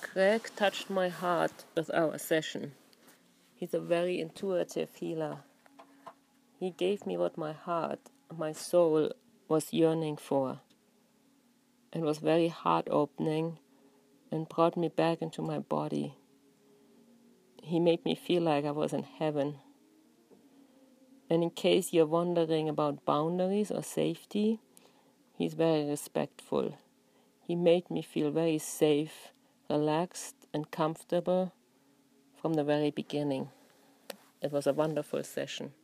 Greg touched my heart with our session. He's a very intuitive healer. He gave me what my heart, my soul, was yearning for. It was very heart-opening and brought me back into my body. He made me feel like I was in heaven. And in case you're wondering about boundaries or safety, he's very respectful. He made me feel very safe, relaxed, and comfortable from the very beginning. It was a wonderful session.